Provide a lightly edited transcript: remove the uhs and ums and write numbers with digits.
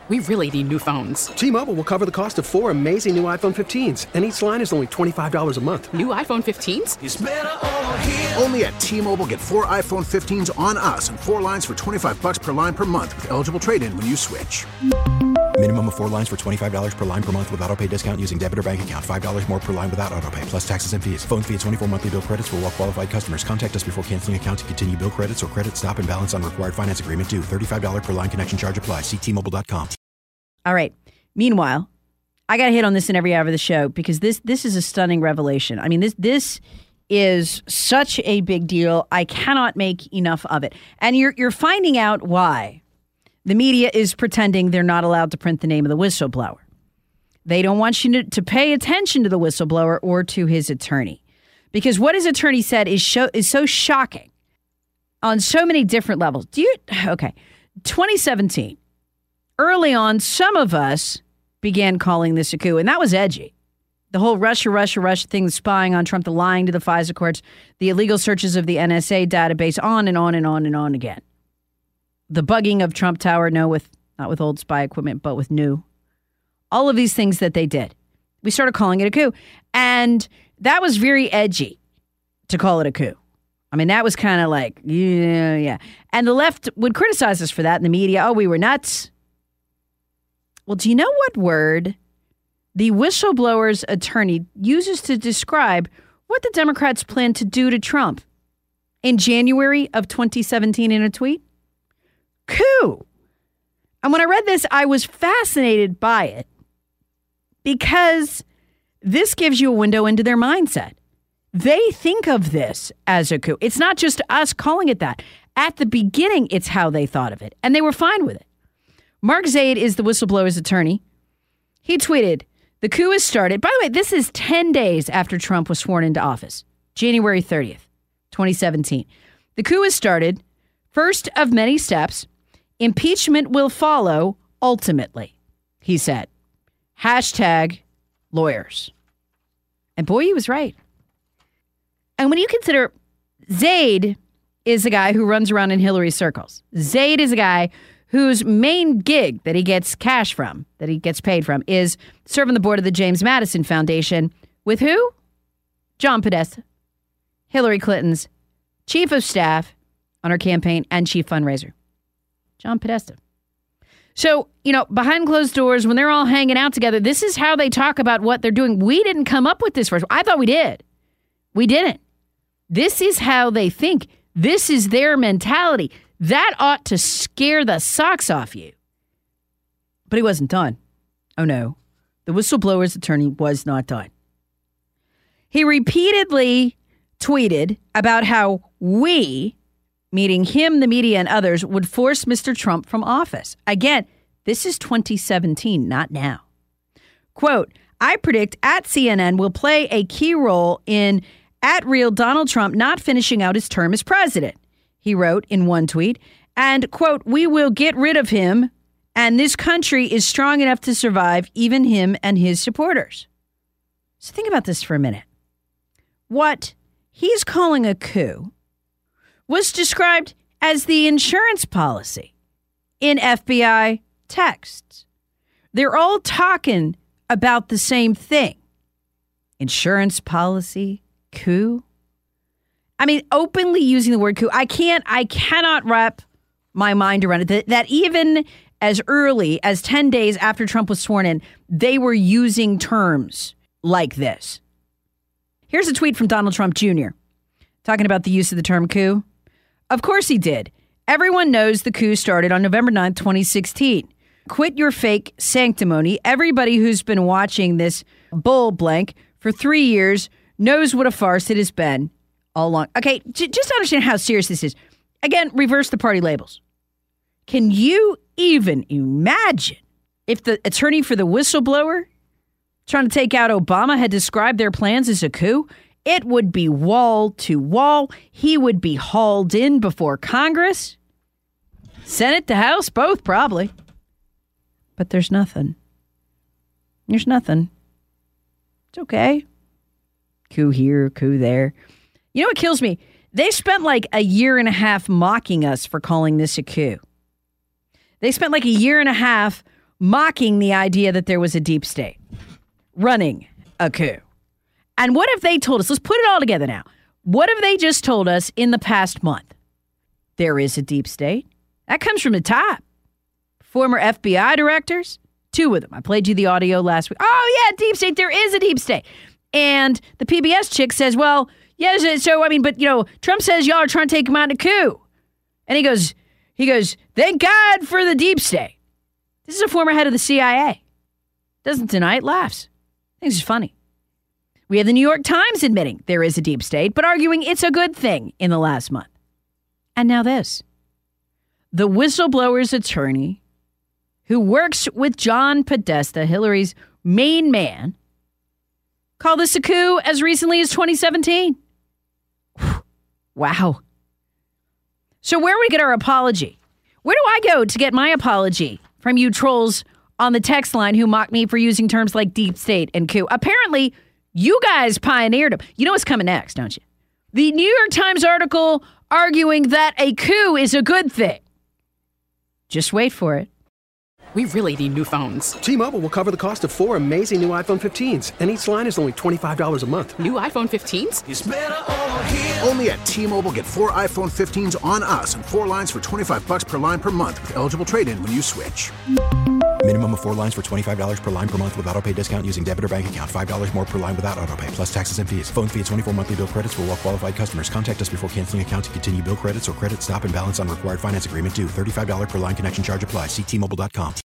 We really need new phones. T-Mobile will cover the cost of 4 amazing new iPhone 15s, and each line is only $25 a month. New iPhone 15s? It's better over here. Only at T-Mobile, get 4 iPhone 15s on us and 4 lines for $25 per line per month with eligible trade-in when you switch. Minimum of 4 lines for $25 per line per month with autopay discount using debit or bank account. $5 more per line without autopay, plus taxes and fees. Phone fee at 24 monthly bill credits for well-qualified customers. Contact us before canceling account to continue bill credits or credit stop and balance on required finance agreement due. $35 per line connection charge applies. See T-Mobile.com. All right. Meanwhile, I got to hit on this in every hour of the show because this is a stunning revelation. I mean, this is such a big deal. I cannot make enough of it. And you're finding out why the media is pretending they're not allowed to print the name of the whistleblower. They don't want you to pay attention to the whistleblower or to his attorney. Because what his attorney said is so shocking on so many different levels. 2017. Early on, some of us began calling this a coup, and that was edgy. The whole Russia thing, the spying on Trump, the lying to the FISA courts, the illegal searches of the NSA database, on and on and on and on again. The bugging of Trump Tower, not with old spy equipment, but with new. All of these things that they did. We started calling it a coup. And that was very edgy to call it a coup. I mean, that was kind of like, yeah. And the left would criticize us for that in the media. Oh, we were nuts. Well, do you know what word the whistleblower's attorney uses to describe what the Democrats plan to do to Trump in January of 2017 in a tweet? Coup. And when I read this, I was fascinated by it because this gives you a window into their mindset. They think of this as a coup. It's not just us calling it that. At the beginning, it's how they thought of it, and they were fine with it. Mark Zaid is the whistleblower's attorney. He tweeted, "The coup has started." By the way, this is 10 days after Trump was sworn into office, January 30th, 2017. "The coup has started. First of many steps. Impeachment will follow ultimately," he said. #lawyers. And boy, he was right. And when you consider Zaid is a guy who runs around in Hillary circles. Zaid is a guy whose main gig that he gets cash from, that he gets paid from, is serving the board of the James Madison Foundation with who? John Podesta, Hillary Clinton's chief of staff on her campaign and chief fundraiser. John Podesta. So, behind closed doors, when they're all hanging out together, this is how they talk about what they're doing. We didn't come up with this first. I thought we did. We didn't. This is how they think. This is their mentality. That ought to scare the socks off you. But he wasn't done. Oh, no. The whistleblower's attorney was not done. He repeatedly tweeted about how we, meaning him, the media, and others, would force Mr. Trump from office. Again, this is 2017, not now. Quote, "I predict @CNN will play a key role in @real Donald Trump not finishing out his term as president," he wrote in one tweet. And, quote, "We will get rid of him, and this country is strong enough to survive even him and his supporters." So think about this for a minute. What he's calling a coup was described as the insurance policy in FBI texts. They're all talking about the same thing. Insurance policy, coup. I mean, openly using the word coup. I cannot wrap my mind around it. That even as early as 10 days after Trump was sworn in, they were using terms like this. Here's a tweet from Donald Trump Jr. talking about the use of the term coup. "Of course he did. Everyone knows the coup started on November 9th, 2016. Quit your fake sanctimony. Everybody who's been watching this bull blank for 3 years knows what a farce it has been all along." Okay, just to understand how serious this is. Again, reverse the party labels. Can you even imagine if the attorney for the whistleblower trying to take out Obama had described their plans as a coup? It would be wall to wall. He would be hauled in before Congress. Senate to House, both probably. But there's nothing. There's nothing. It's okay. Coup here, coup there. You know what kills me? They spent like a year and a half mocking us for calling this a coup. They spent like a year and a half mocking the idea that there was a deep state running a coup. And what if they told us, let's put it all together now. What if they just told us in the past month, there is a deep state? That comes from the top. Former FBI directors, 2 of them. I played you the audio last week. Oh, yeah, deep state. There is a deep state. And the PBS chick says, well, yes, so, I mean, but, Trump says y'all are trying to take him out in a coup. And he goes, thank God for the deep state. This is a former head of the CIA. Doesn't deny it, laughs. Thinks it's funny. We have the New York Times admitting there is a deep state, but arguing it's a good thing in the last month. And now this. The whistleblower's attorney who works with John Podesta, Hillary's main man, called this a coup as recently as 2017. Wow. So where do we get our apology? Where do I go to get my apology from you trolls on the text line who mock me for using terms like deep state and coup? Apparently, you guys pioneered them. You know what's coming next, don't you? The New York Times article arguing that a coup is a good thing. Just wait for it. We really need new phones. T-Mobile will cover the cost of 4 amazing new iPhone 15s, and each line is only $25 a month. New iPhone 15s? It's better over here. Only at T-Mobile, get 4 iPhone 15s on us and 4 lines for $25 per line per month with eligible trade-in when you switch. Minimum of 4 lines for $25 per line per month with autopay discount using debit or bank account. $5 more per line without autopay, plus taxes and fees. Phone fee at 24 monthly bill credits for well-qualified customers. Contact us before canceling account to continue bill credits or credit stop and balance on required finance agreement due. $35 per line connection charge applies. See T-Mobile.com.